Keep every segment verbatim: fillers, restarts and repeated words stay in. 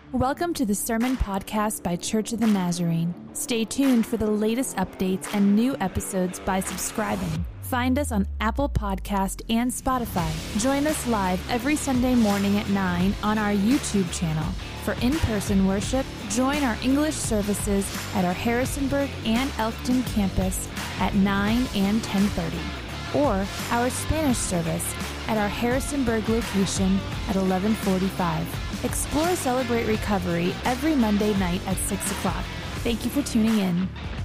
Welcome to the Sermon Podcast by Church of the Nazarene. Stay tuned for the latest updates and new episodes by subscribing. Find us on Apple Podcast and Spotify. Join us live every Sunday morning at nine on our YouTube channel. For in-person worship, join our English services at our Harrisonburg and Elkton campus at nine and ten thirty, or our Spanish service at our Harrisonburg location at eleven forty-five. Explore Celebrate Recovery every Monday night at six o'clock. Thank you for tuning in.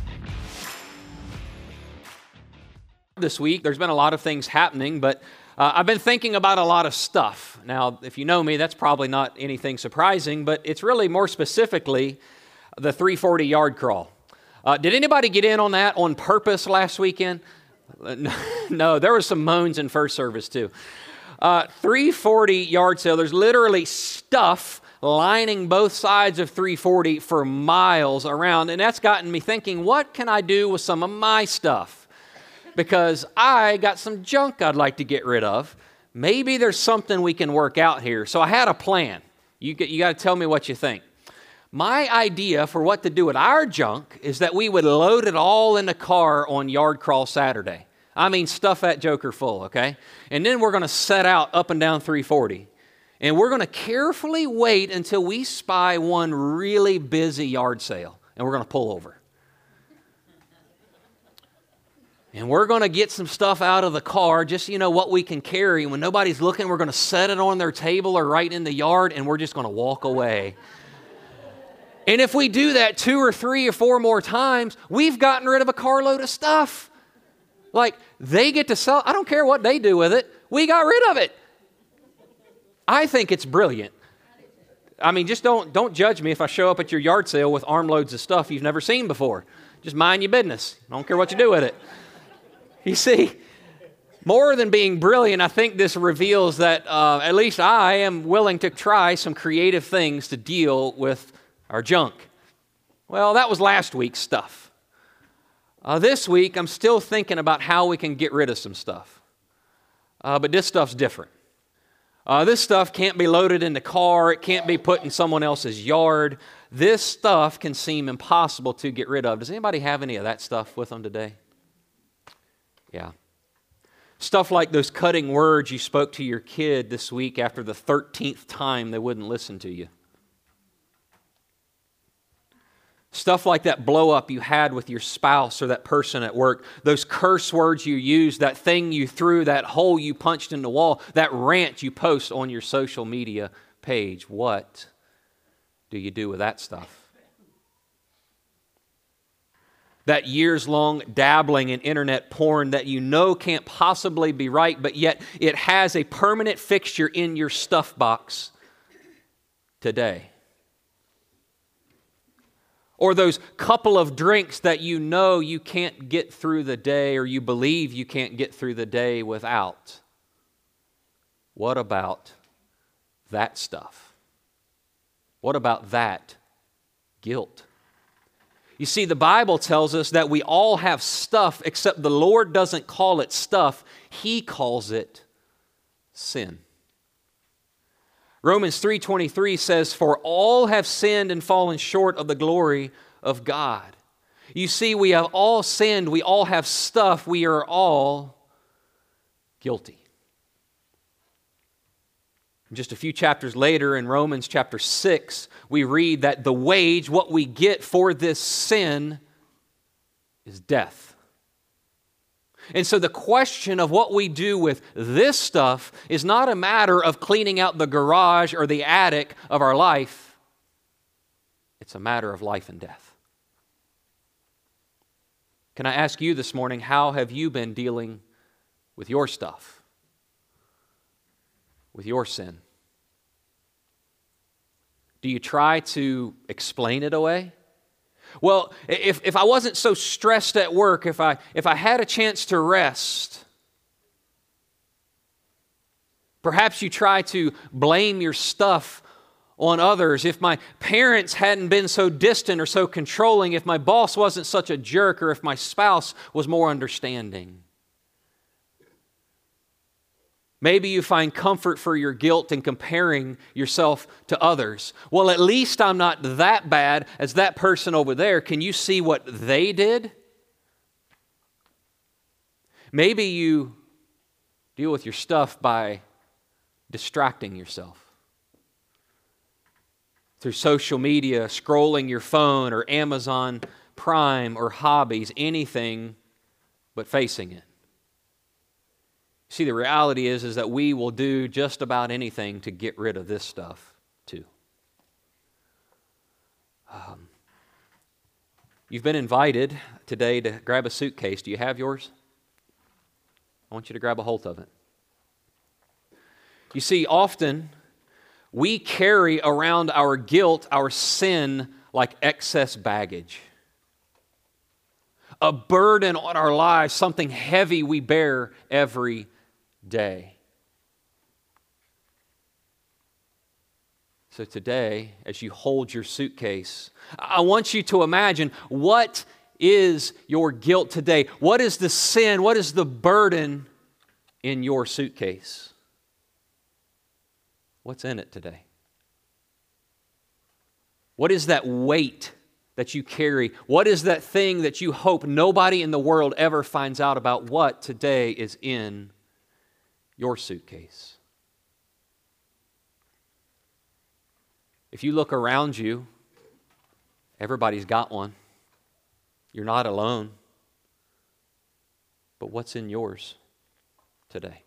This week, there's been a lot of things happening, but uh, I've been thinking about a lot of stuff. Now, if you know me, that's probably not anything surprising, but it's really more specifically the three forty yard crawl. Uh, did anybody get in on that on purpose last weekend? No, there was some moans in first service too. Uh, three forty yard sale, there's literally stuff lining both sides of three forty for miles around, and that's gotten me thinking, what can I do with some of my stuff? Because I got some junk I'd like to get rid of. Maybe there's something we can work out here. So I had a plan. You, you got to tell me what you think. My idea for what to do with our junk is that we would load it all in the car on Yard Crawl Saturday. I mean, stuff that joker full, okay? And then we're going to set out up and down three forty. And we're going to carefully wait until we spy one really busy yard sale. And we're going to pull over. And we're going to get some stuff out of the car, just, you know, what we can carry. And when nobody's looking, we're going to set it on their table or right in the yard, and we're just going to walk away. And if we do that two or three or four more times, we've gotten rid of a carload of stuff. Like, they get to sell, I don't care what they do with it, we got rid of it. I think it's brilliant. I mean, just don't, don't judge me if I show up at your yard sale with armloads of stuff you've never seen before. Just mind your business. I don't care what you do with it. You see, more than being brilliant, I think this reveals that uh, at least I am willing to try some creative things to deal with our junk. Well, that was last week's stuff. Uh, this week, I'm still thinking about how we can get rid of some stuff. Uh, but this stuff's different. Uh, this stuff can't be loaded in the car. It can't be put in someone else's yard. This stuff can seem impossible to get rid of. Does anybody have any of that stuff with them today? Yeah. Stuff like those cutting words you spoke to your kid this week after the thirteenth time they wouldn't listen to you. Stuff like that blow up you had with your spouse or that person at work. Those curse words you used, that thing you threw, that hole you punched in the wall, that rant you post on your social media page. What do you do with that stuff? That years-long dabbling in internet porn that you know can't possibly be right, but yet it has a permanent fixture in your stuff box today. Or those couple of drinks that you know you can't get through the day or you believe you can't get through the day without. What about that stuff? What about that guilt? You see, the Bible tells us that we all have stuff, except the Lord doesn't call it stuff. He calls it sin. Romans three twenty-three says, "For all have sinned and fallen short of the glory of God." You see, we have all sinned. We all have stuff. We are all guilty. Just a few chapters later in Romans chapter six, we read that the wage, what we get for this sin, is death. And so the question of what we do with this stuff is not a matter of cleaning out the garage or the attic of our life. It's a matter of life and death. Can I ask you this morning, how have you been dealing with your stuff? With your sin? Do you try to explain it away? Well, if, if I wasn't so stressed at work, if I, if I had a chance to rest, perhaps you try to blame your stuff on others. If my parents hadn't been so distant or so controlling, if my boss wasn't such a jerk, or if my spouse was more understanding. Maybe you find comfort for your guilt in comparing yourself to others. Well, at least I'm not that bad as that person over there. Can you see what they did? Maybe you deal with your stuff by distracting yourself through social media, scrolling your phone, or Amazon Prime, or hobbies, anything but facing it. See, the reality is, is that we will do just about anything to get rid of this stuff too. Um, you've been invited today to grab a suitcase. Do you have yours? I want you to grab a hold of it. You see, often we carry around our guilt, our sin, like excess baggage. A burden on our lives, something heavy we bear every day. So today, as you hold your suitcase, I want you to imagine, what is your guilt today? What is the sin? What is the burden in your suitcase? What's in it today? What is that weight that you carry? What is that thing that you hope nobody in the world ever finds out about? What today is in your suitcase? If you look around you, everybody's got one. You're not alone. But what's in yours today?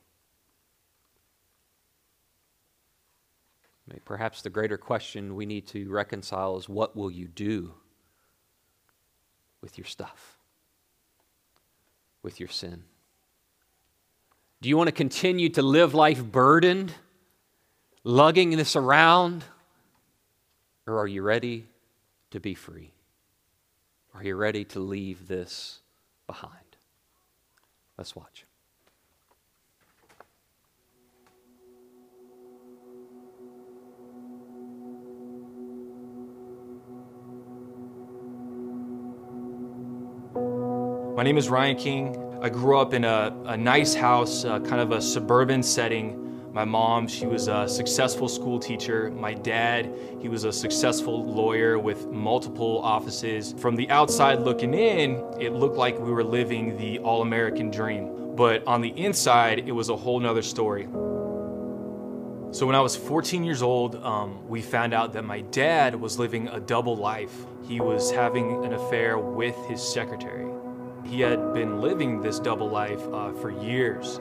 Perhaps the greater question we need to reconcile is, what will you do with your stuff, with your sin? Do you want to continue to live life burdened, lugging this around? Or are you ready to be free? Are you ready to leave this behind? Let's watch. My name is Ryan King. I grew up in a, a nice house, uh, kind of a suburban setting. My mom, she was a successful school teacher. My dad, he was a successful lawyer with multiple offices. From the outside looking in, it looked like we were living the all-American dream. But on the inside, it was a whole nother story. So when I was fourteen years old, um, we found out that my dad was living a double life. He was having an affair with his secretary. He had been living this double life uh, for years.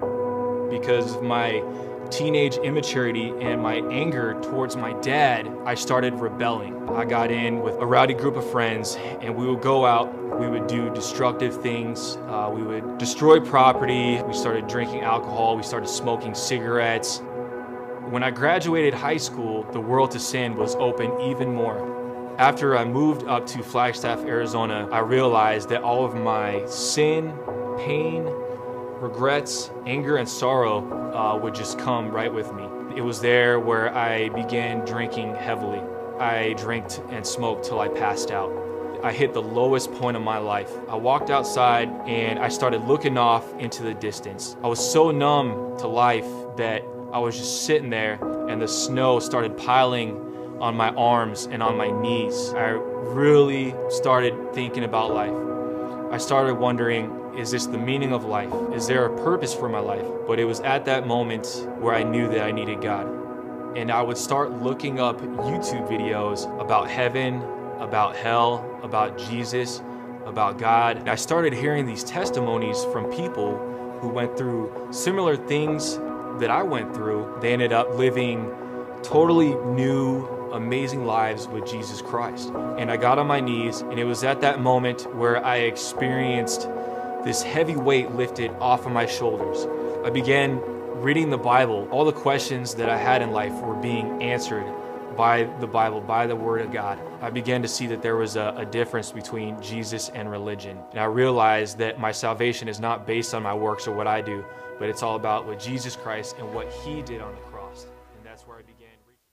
Because of my teenage immaturity and my anger towards my dad, I started rebelling. I got in with a rowdy group of friends, and we would go out, we would do destructive things, uh, we would destroy property, we started drinking alcohol, we started smoking cigarettes. When I graduated high school, the world to sin was open even more. After I moved up to Flagstaff, Arizona, I realized that all of my sin, pain, regrets, anger, and sorrow uh, would just come right with me. It was there where I began drinking heavily. I drank and smoked till I passed out. I hit the lowest point of my life. I walked outside and I started looking off into the distance. I was so numb to life that I was just sitting there, and the snow started piling on my arms and on my knees. I really started thinking about life. I started wondering, is this the meaning of life? Is there a purpose for my life? But it was at that moment where I knew that I needed God. And I would start looking up YouTube videos about heaven, about hell, about Jesus, about God. And I started hearing these testimonies from people who went through similar things that I went through. They ended up living totally new, amazing lives with Jesus Christ. And I got on my knees, and it was at that moment where I experienced this heavy weight lifted off of my shoulders. I began reading the Bible. All the questions that I had in life were being answered by the Bible, by the Word of God. I began to see that there was a, a difference between Jesus and religion. And I realized that my salvation is not based on my works or what I do, but it's all about what Jesus Christ and what He did on the cross. And that's where I began.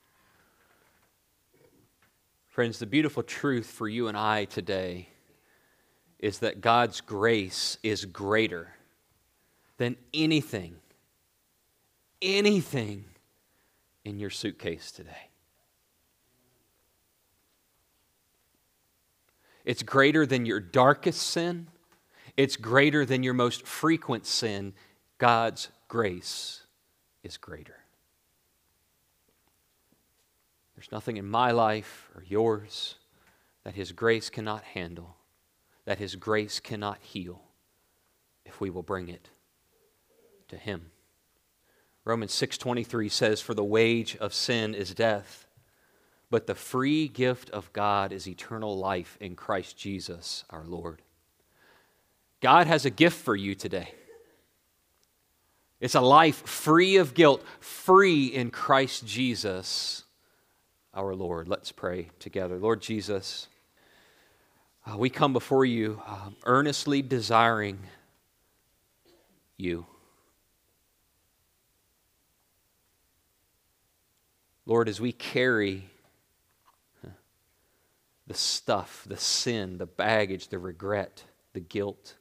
Friends, the beautiful truth for you and I today is that God's grace is greater than anything anything in your suitcase today. It's greater than your darkest sin. It's greater than your most frequent sin. God's grace is greater. There's nothing in my life or yours that His grace cannot handle, that His grace cannot heal, if we will bring it to Him. Romans six twenty-three says, "For the wage of sin is death, but the free gift of God is eternal life in Christ Jesus our Lord." God has a gift for you today. It's a life free of guilt, free in Christ Jesus our Lord. Let's pray together. Lord Jesus, uh, we come before you um, earnestly desiring you. Lord, as we carry the stuff, the sin, the baggage, the regret, the guilt,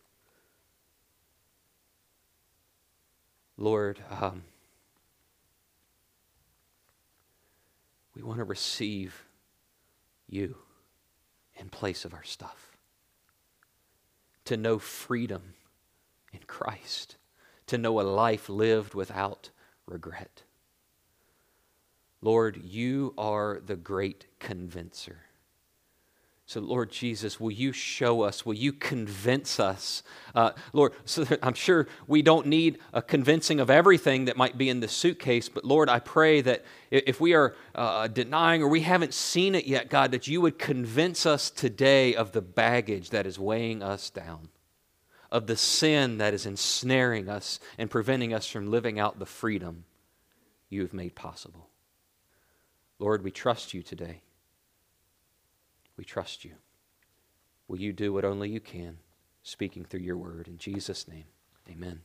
Lord, um, we want to receive you in place of our stuff. To know freedom in Christ. To know a life lived without regret. Lord, you are the great convincer. So, Lord Jesus, will you show us, will you convince us? Uh, Lord, so I'm sure we don't need a convincing of everything that might be in the suitcase, but Lord, I pray that if we are uh, denying or we haven't seen it yet, God, that you would convince us today of the baggage that is weighing us down, of the sin that is ensnaring us and preventing us from living out the freedom you have made possible. Lord, we trust you today. We trust you. Will you do what only you can, speaking through your word. In Jesus' name, amen.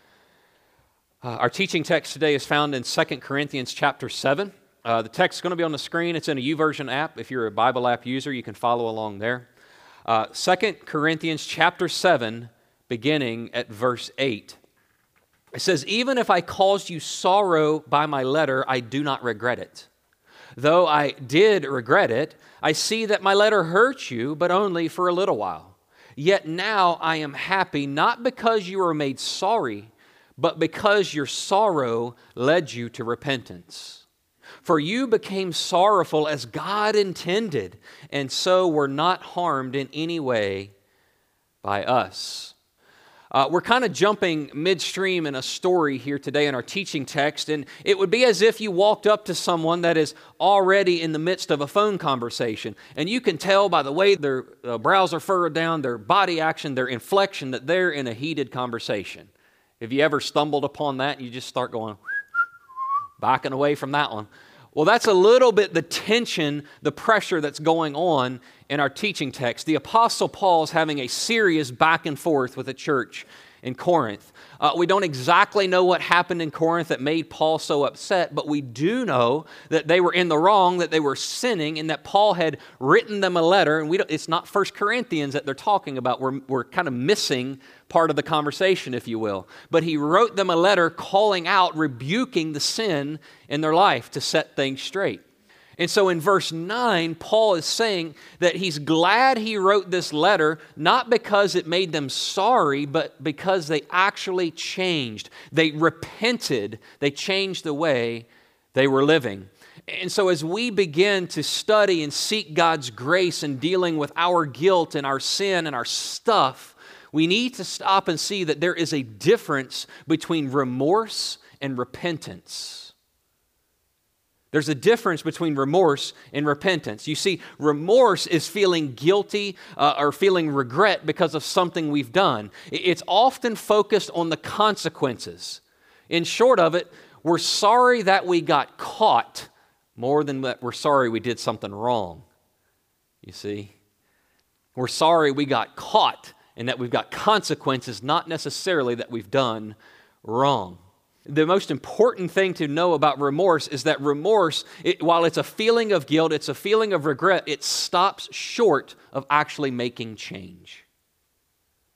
Uh, our teaching text today is found in Second Corinthians chapter seven. Uh, the text is going to be on the screen. It's in a YouVersion app. If you're a Bible app user, you can follow along there. Uh, Second Corinthians chapter seven, beginning at verse eight. It says, "Even if I caused you sorrow by my letter, I do not regret it. Though I did regret it, I see that my letter hurt you, but only for a little while. Yet now I am happy, not because you were made sorry, but because your sorrow led you to repentance. For you became sorrowful as God intended, and so were not harmed in any way by us." Uh, we're kind of jumping midstream in a story here today in our teaching text, and it would be as if you walked up to someone that is already in the midst of a phone conversation, and you can tell by the way their uh, brows are furrowed down, their body action, their inflection, that they're in a heated conversation. Have you ever stumbled upon that and you just start going, backing away from that one? Well, that's a little bit the tension, the pressure that's going on in our teaching text. The Apostle Paul is having a serious back and forth with the church in Corinth. Uh, we don't exactly know what happened in Corinth that made Paul so upset, but we do know that they were in the wrong, that they were sinning, and that Paul had written them a letter. And we don't, it's not First Corinthians that they're talking about. We're, we're kind of missing part of the conversation, if you will. But he wrote them a letter calling out, rebuking the sin in their life to set things straight. And so in verse nine, Paul is saying that he's glad he wrote this letter, not because it made them sorry, but because they actually changed. They repented. They changed the way they were living. And so as we begin to study and seek God's grace in dealing with our guilt and our sin and our stuff, we need to stop and see that there is a difference between remorse and repentance. There's a difference between remorse and repentance. You see, remorse is feeling guilty uh, or feeling regret because of something we've done. It's often focused on the consequences. In short of it, we're sorry that we got caught more than that we're sorry we did something wrong. You see? We're sorry we got caught and that we've got consequences, not necessarily that we've done wrong. The most important thing to know about remorse is that remorse, it, while it's a feeling of guilt, it's a feeling of regret, it stops short of actually making change.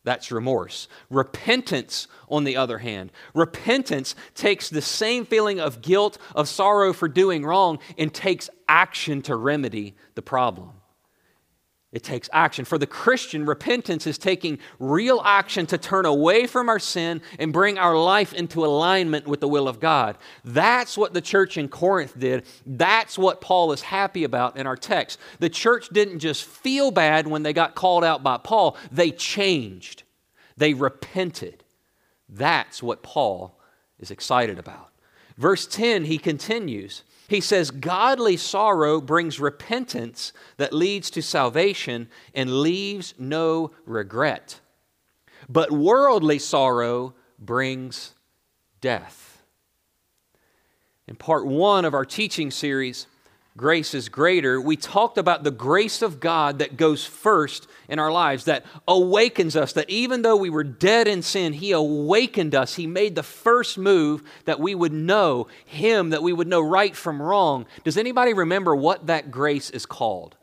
That's remorse. Repentance, on the other hand, repentance takes the same feeling of guilt, of sorrow for doing wrong, and takes action to remedy the problem. It takes action. For the Christian, repentance is taking real action to turn away from our sin and bring our life into alignment with the will of God. That's what the church in Corinth did. That's what Paul is happy about in our text. The church didn't just feel bad when they got called out by Paul. They changed. They repented. That's what Paul is excited about. Verse ten, he continues. He says, godly sorrow brings repentance that leads to salvation and leaves no regret. But worldly sorrow brings death. In part one of our teaching series, Grace is Greater, we talked about the grace of God that goes first in our lives, that awakens us, that even though we were dead in sin, He awakened us. He made the first move that we would know Him, that we would know right from wrong. Does anybody remember what that grace is called?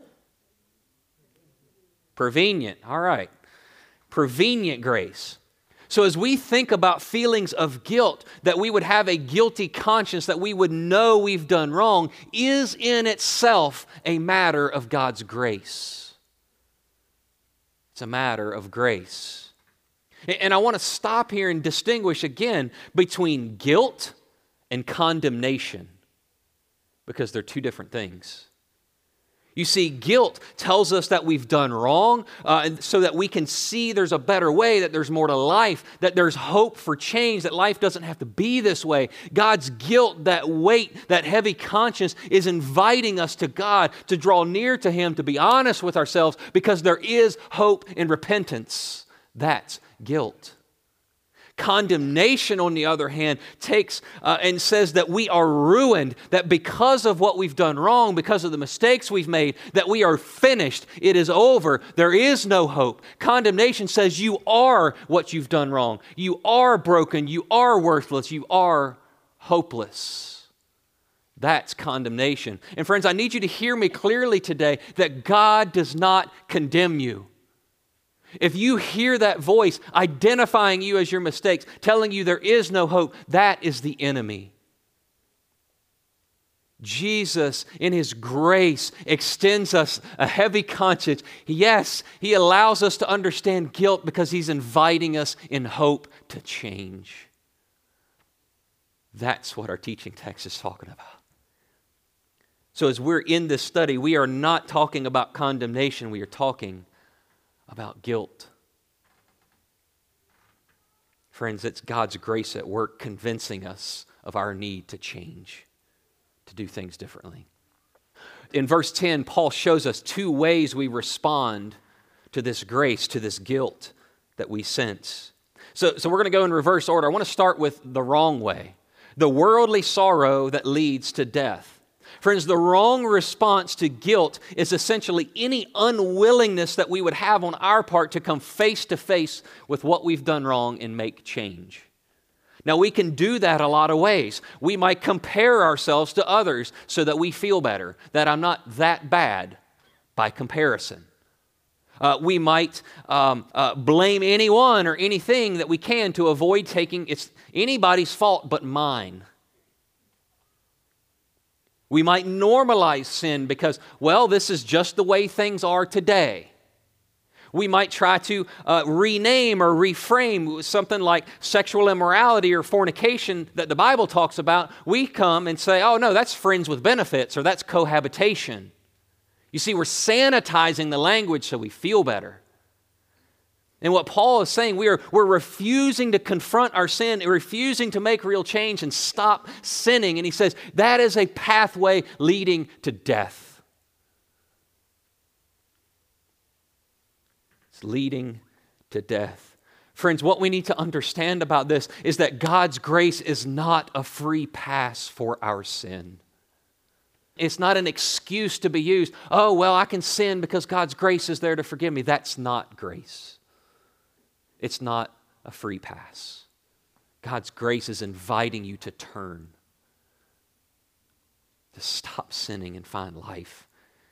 Prevenient. All right. Prevenient grace. So as we think about feelings of guilt, that we would have a guilty conscience, that we would know we've done wrong, is in itself a matter of God's grace. It's a matter of grace. And I want to stop here and distinguish again between guilt and condemnation, because they're two different things. You see, guilt tells us that we've done wrong, uh, and so that we can see there's a better way, that there's more to life, that there's hope for change, that life doesn't have to be this way. God's guilt, that weight, that heavy conscience is inviting us to God, to draw near to Him, to be honest with ourselves, because there is hope in repentance. That's guilt. Condemnation, on the other hand, takes uh, and says that we are ruined, that because of what we've done wrong, because of the mistakes we've made, that we are finished. It is over. There is no hope. Condemnation says you are what you've done wrong. You are broken. You are worthless. You are hopeless. That's condemnation. And friends, I need you to hear me clearly today that God does not condemn you. If you hear that voice identifying you as your mistakes, telling you there is no hope, that is the enemy. Jesus, in His grace, extends us a heavy conscience. Yes, He allows us to understand guilt because He's inviting us in hope to change. That's what our teaching text is talking about. So as we're in this study, we are not talking about condemnation. We are talking about guilt. Friends, it's God's grace at work convincing us of our need to change, to do things differently. In verse ten, Paul shows us two ways we respond to this grace, to this guilt that we sense. So, so we're going to go in reverse order. I want to start with the wrong way, the worldly sorrow that leads to death. Friends, the wrong response to guilt is essentially any unwillingness that we would have on our part to come face to face with what we've done wrong and make change. Now, we can do that a lot of ways. We might compare ourselves to others so that we feel better, that I'm not that bad by comparison. Uh, we might um, uh, blame anyone or anything that we can to avoid taking it's anybody's fault but mine. We might normalize sin because, well, this is just the way things are today. We might try to uh, rename or reframe something like sexual immorality or fornication that the Bible talks about. We come and say, oh, no, that's friends with benefits or that's cohabitation. You see, we're sanitizing the language so we feel better. And what Paul is saying, we are, we're refusing to confront our sin, refusing to make real change and stop sinning. And he says that is a pathway leading to death. It's leading to death. Friends, what we need to understand about this is that God's grace is not a free pass for our sin. It's not an excuse to be used. Oh, well, I can sin because God's grace is there to forgive me. That's not grace. It's not a free pass. God's grace is inviting you to turn, to stop sinning and find life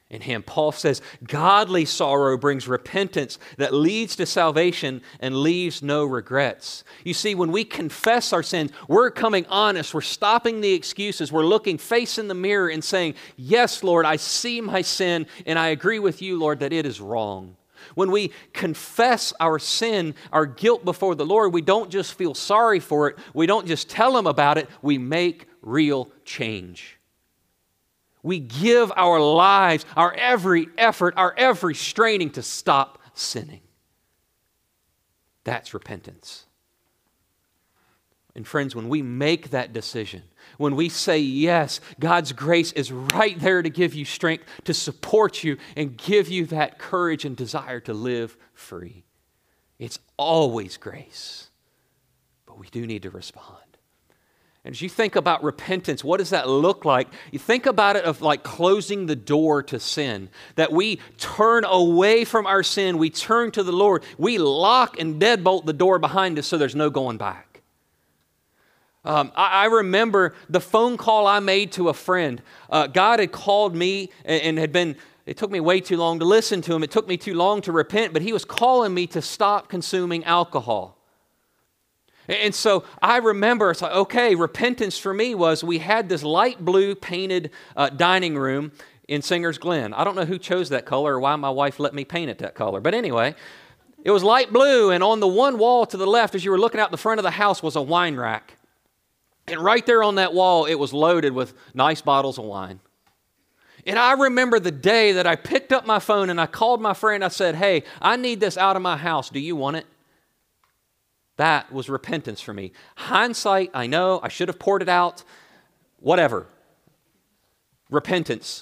in Him. Paul says, godly sorrow brings repentance that leads to salvation and leaves no regrets. You see, when we confess our sins, we're coming honest. We're stopping the excuses. We're looking face in the mirror and saying, yes, Lord, I see my sin, and I agree with you, Lord, that it is wrong. When we confess our sin, our guilt before the Lord, we don't just feel sorry for it. We don't just tell Him about it. We make real change. We give our lives, our every effort, our every straining to stop sinning. That's repentance. And friends, when we make that decision, when we say yes, God's grace is right there to give you strength, to support you, and give you that courage and desire to live free. It's always grace, but we do need to respond. And as you think about repentance, what does that look like? You think about it of like closing the door to sin. That we turn away from our sin, we turn to the Lord, we lock and deadbolt the door behind us so there's no going back. Um, I, I remember the phone call I made to a friend. Uh, God had called me and, and had been, it took me way too long to listen to Him. It took me too long to repent, but He was calling me to stop consuming alcohol. And so I remember, it's like, okay, repentance for me was we had this light blue painted uh, dining room in Singer's Glen. I don't know who chose that color or why my wife let me paint it that color. But anyway, it was light blue, and on the one wall to the left, as you were looking out the front of the house, was a wine rack. And right there on that wall, it was loaded with nice bottles of wine. And I remember the day that I picked up my phone and I called my friend. I said, hey, I need this out of my house. Do you want it? That was repentance for me. Hindsight, I know, I should have poured it out. Whatever. Repentance.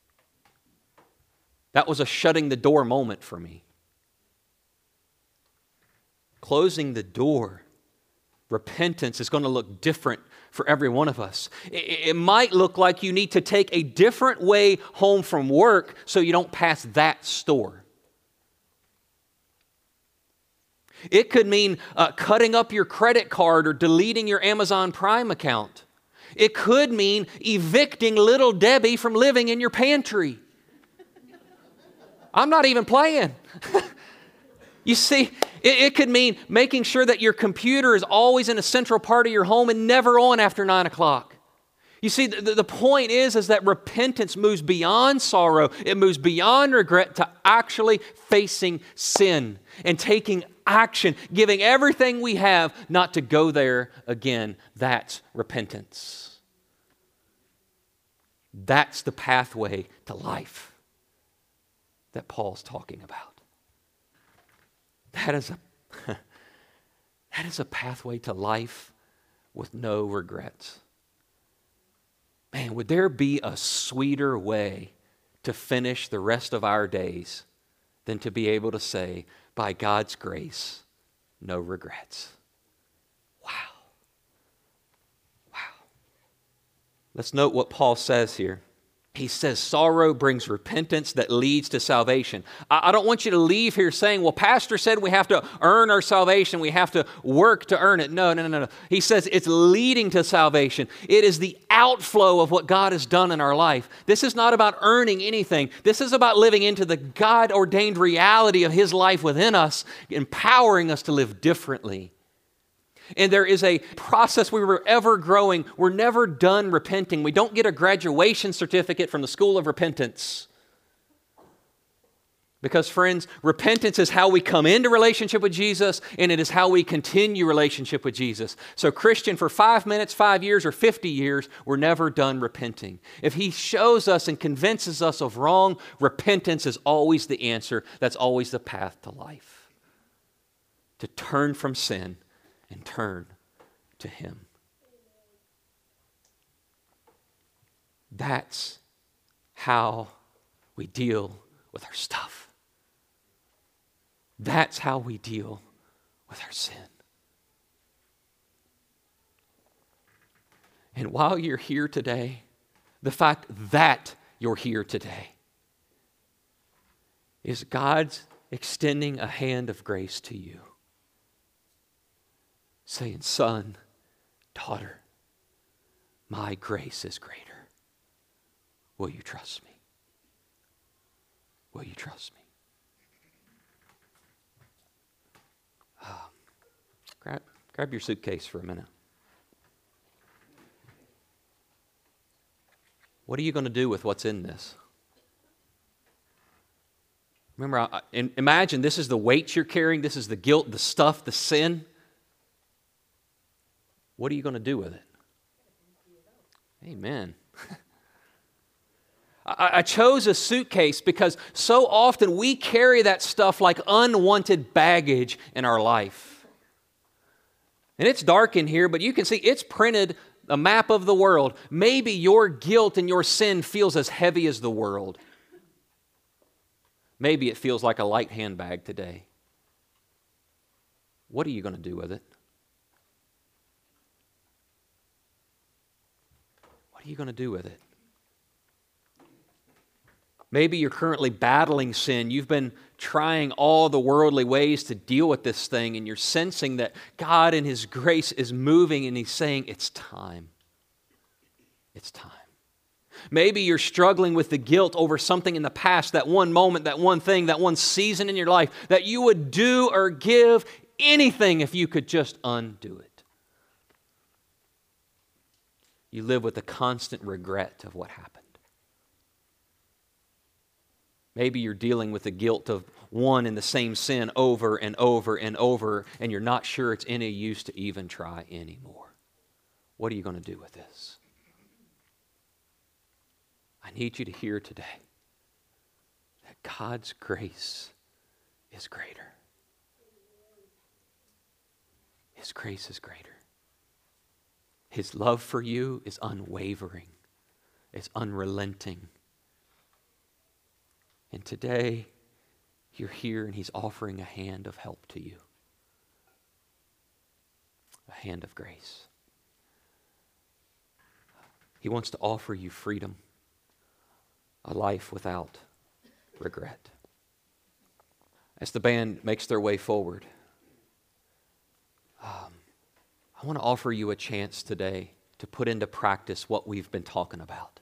That was a shutting the door moment for me. Closing the door. Repentance is going to look different for every one of us. It, it might look like you need to take a different way home from work so you don't pass that store. It could mean uh, cutting up your credit card or deleting your Amazon Prime account. It could mean evicting little Debbie from living in your pantry. I'm not even playing. You see, it, it could mean making sure that your computer is always in a central part of your home and never on after nine o'clock. You see, the, the point is, is that repentance moves beyond sorrow. It moves beyond regret to actually facing sin and taking action, giving everything we have not to go there again. That's repentance. That's the pathway to life that Paul's talking about. That is a, that is a pathway to life with no regrets. Man, would there be a sweeter way to finish the rest of our days than to be able to say, by God's grace, no regrets. Wow. Wow. Let's note what Paul says here. He says sorrow brings repentance that leads to salvation. I don't want you to leave here saying, well, Pastor said we have to earn our salvation. We have to work to earn it. No, no, no, no. He says it's leading to salvation. It is the outflow of what God has done in our life. This is not about earning anything. This is about living into the God-ordained reality of His life within us, empowering us to live differently. And there is a process where we're ever growing. We're never done repenting. We don't get a graduation certificate from the School of Repentance. Because, friends, repentance is how we come into relationship with Jesus, and it is how we continue relationship with Jesus. So, Christian, for five minutes, five years, or fifty years, we're never done repenting. If He shows us and convinces us of wrong, repentance is always the answer. That's always the path to life. To turn from sin and turn to Him. That's how we deal with our stuff. That's how we deal with our sin. And while you're here today, the fact that you're here today is God's extending a hand of grace to you. Saying, son, daughter, my grace is greater. Will you trust me? Will you trust me? Oh, grab, grab your suitcase for a minute. What are you going to do with what's in this? Remember, I, I, imagine this is the weight you're carrying. This is the guilt, the stuff, the sin. What are you going to do with it? Amen. I, I chose a suitcase because so often we carry that stuff like unwanted baggage in our life. And it's dark in here, but you can see it's printed a map of the world. Maybe your guilt and your sin feels as heavy as the world. Maybe it feels like a light handbag today. What are you going to do with it? What are you going to do with it? Maybe you're currently battling sin. You've been trying all the worldly ways to deal with this thing, and you're sensing that God in His grace is moving, and He's saying, it's time. It's time. Maybe you're struggling with the guilt over something in the past, that one moment, that one thing, that one season in your life, that you would do or give anything if you could just undo it. You live with a constant regret of what happened. Maybe you're dealing with the guilt of one and the same sin over and over and over, and you're not sure it's any use to even try anymore. What are you going to do with this? I need you to hear today that God's grace is greater. His grace is greater. His love for you is unwavering. It's unrelenting. And today, you're here and He's offering a hand of help to you. A hand of grace. He wants to offer you freedom. A life without regret. As the band makes their way forward, um, I want to offer you a chance today to put into practice what we've been talking about.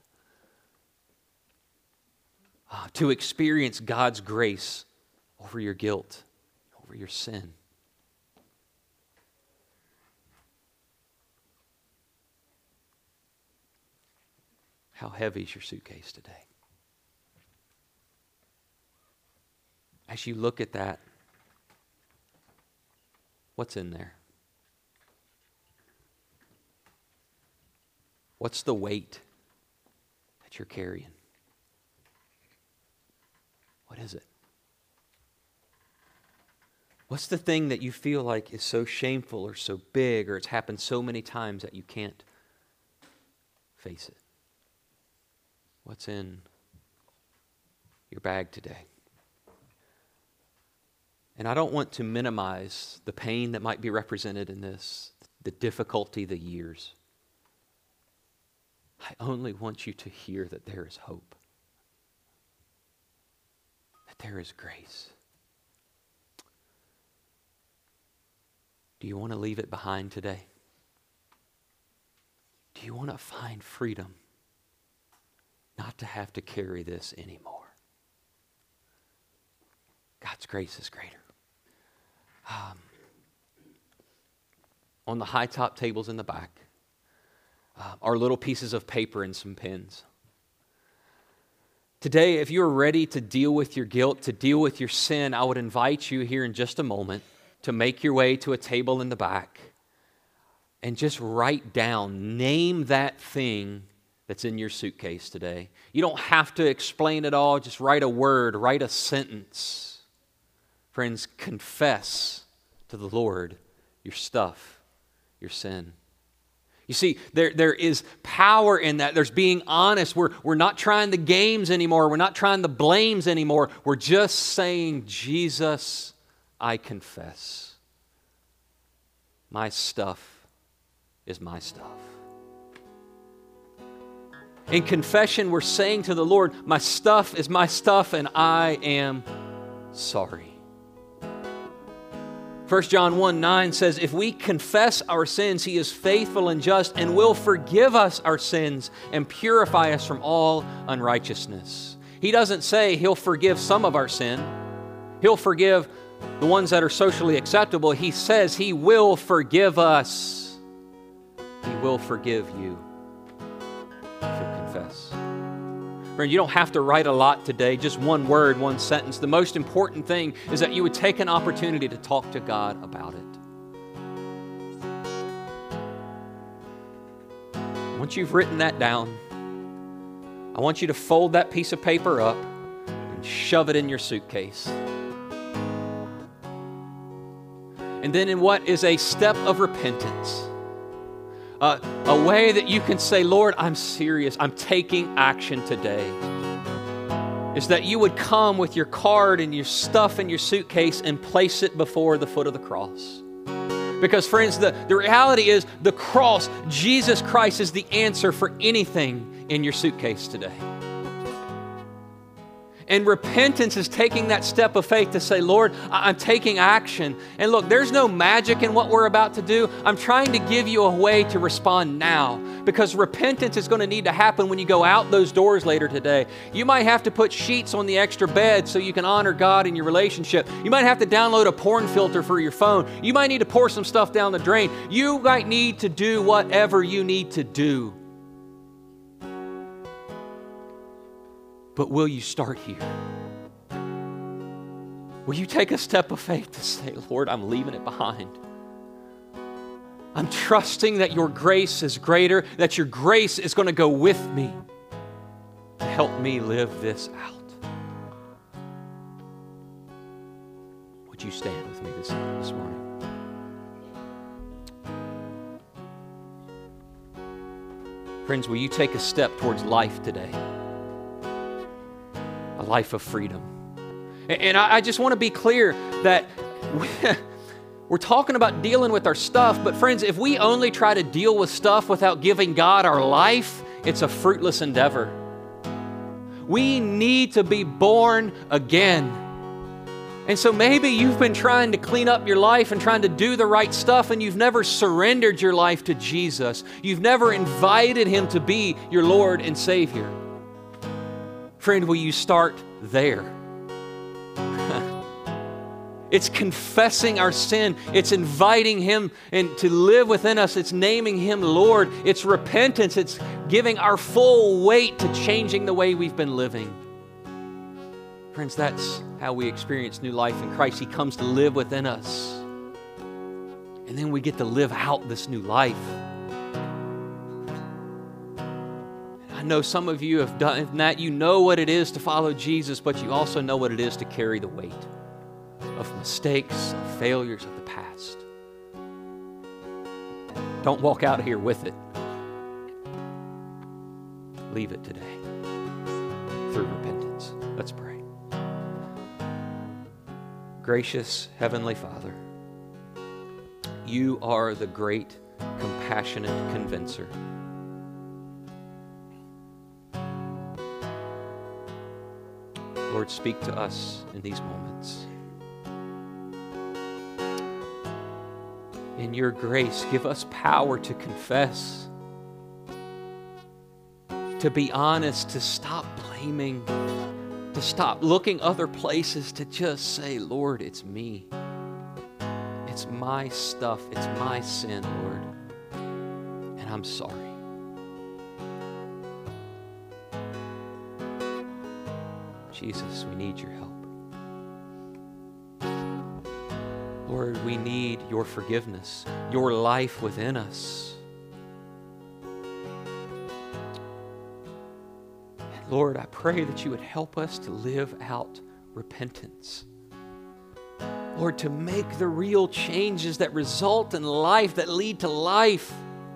Uh, to experience God's grace over your guilt, over your sin. How heavy is your suitcase today? As you look at that, what's in there? What's the weight that you're carrying? What is it? What's the thing that you feel like is so shameful or so big, or it's happened so many times that you can't face it? What's in your bag today? And I don't want to minimize the pain that might be represented in this, the difficulty, the years. I only want you to hear that there is hope. That there is grace. Do you want to leave it behind today? Do you want to find freedom not to have to carry this anymore? God's grace is greater. Um, on the high top tables in the back uh, are little pieces of paper and some pens. Today, if you're ready to deal with your guilt, to deal with your sin, I would invite you here in just a moment to make your way to a table in the back and just write down, name that thing that's in your suitcase today. You don't have to explain it all, just write a word, write a sentence. Friends, confess to the Lord your stuff, your sin. You see, there, there is power in that. There's being honest. We're, we're not trying the games anymore. We're not trying the blames anymore. We're just saying, Jesus, I confess. My stuff is my stuff. In confession, we're saying to the Lord, my stuff is my stuff and I am sorry. First John one nine says, if we confess our sins, He is faithful and just and will forgive us our sins and purify us from all unrighteousness. He doesn't say He'll forgive some of our sin. He'll forgive the ones that are socially acceptable. He says He will forgive us. He will forgive you if you confess. Friend, you don't have to write a lot today, just one word, one sentence. The most important thing is that you would take an opportunity to talk to God about it. Once you've written that down, I want you to fold that piece of paper up and shove it in your suitcase. And then in what is a step of repentance, uh, a way that you can say, Lord, I'm serious, I'm taking action today, is that you would come with your card and your stuff in your suitcase and place it before the foot of the cross. Because friends, the, the reality is the cross, Jesus Christ is the answer for anything in your suitcase today. And repentance is taking that step of faith to say, Lord, I'm taking action. And look, there's no magic in what we're about to do. I'm trying to give you a way to respond now, because repentance is going to need to happen when you go out those doors later today. You might have to put sheets on the extra bed so you can honor God in your relationship. You might have to download a porn filter for your phone. You might need to pour some stuff down the drain. You might need to do whatever you need to do. But will you start here? Will you take a step of faith to say, Lord, I'm leaving it behind. I'm trusting that your grace is greater, that your grace is going to go with me to help me live this out. Would you stand with me this, this morning? Friends, will you take a step towards life today? A life of freedom. And I just want to be clear that we're talking about dealing with our stuff, but friends, if we only try to deal with stuff without giving God our life, it's a fruitless endeavor. We need to be born again. And so maybe you've been trying to clean up your life and trying to do the right stuff, and you've never surrendered your life to Jesus. You've never invited Him to be your Lord and Savior. Friend, will you start there? It's confessing our sin. It's inviting Him and to live within us. It's naming Him Lord. It's repentance. It's giving our full weight to changing the way we've been living. Friends, that's how we experience new life in Christ. He comes to live within us. And then we get to live out this new life. I know some of you have done that. You know what it is to follow Jesus, but you also know what it is to carry the weight of mistakes, of failures of the past. Don't walk out of here with it. Leave it today through repentance. Let's pray. Gracious Heavenly Father, You are the great, compassionate convincer. Lord, speak to us in these moments. In Your grace, give us power to confess, to be honest, to stop blaming, to stop looking other places, to just say, Lord, it's me. It's my stuff. It's my sin, Lord. And I'm sorry. Jesus, we need Your help. Lord, we need Your forgiveness, Your life within us. And Lord, I pray that You would help us to live out repentance. Lord, to make the real changes that result in life, that lead to life.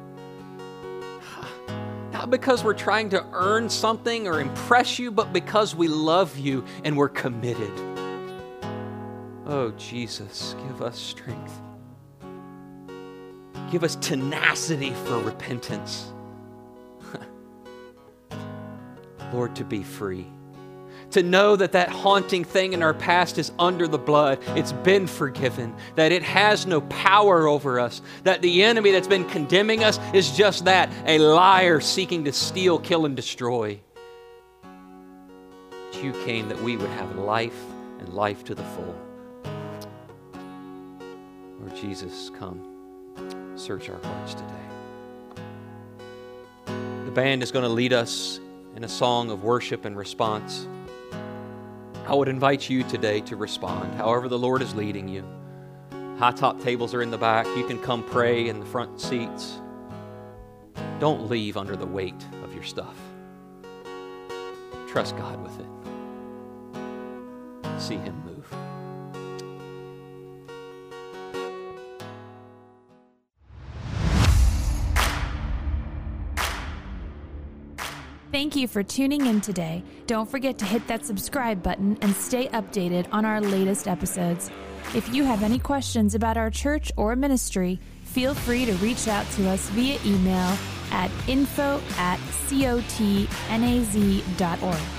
Not because we're trying to earn something or impress You, but because we love You and we're committed. Oh, Jesus, give us strength. Give us tenacity for repentance. Lord, to be free. To know that that haunting thing in our past is under the blood. It's been forgiven. That it has no power over us. That the enemy that's been condemning us is just that, a liar seeking to steal, kill, and destroy. that you came that we would have life and life to the full. Lord Jesus, come, search our hearts today. The band is going to lead us in a song of worship and response. I would invite you today to respond, however the Lord is leading you. High top tables are in the back. You can come pray in the front seats. Don't leave under the weight of your stuff. Trust God with it. See Him move. Thank you for tuning in today. Don't forget to hit that subscribe button and stay updated on our latest episodes. If you have any questions about our church or ministry, feel free to reach out to us via email at info at cotnaz dot org.